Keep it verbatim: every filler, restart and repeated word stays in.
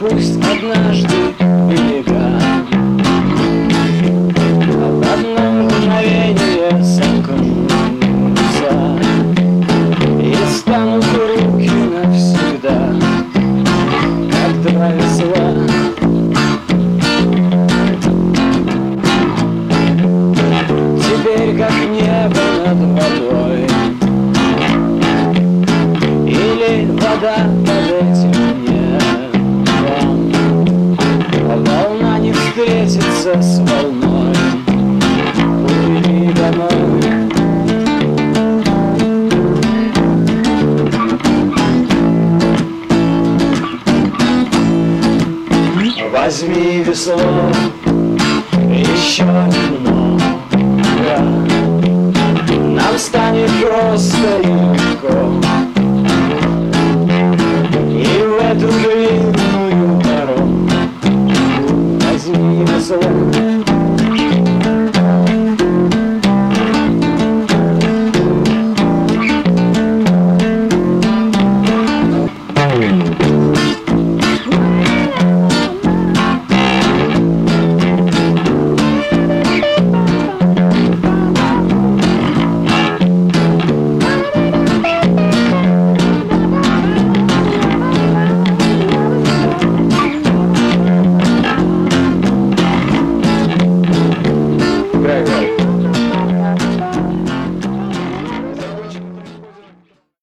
пусть однажды берега в одно мгновение сомкнутся и станут руки навсегда, как два весла. Теперь как небо над водой или вода под этим небом, волна не встретится с волной, плыви домой. Возьми весло, еще немного, нам станет просто и легко, и в эту жизнь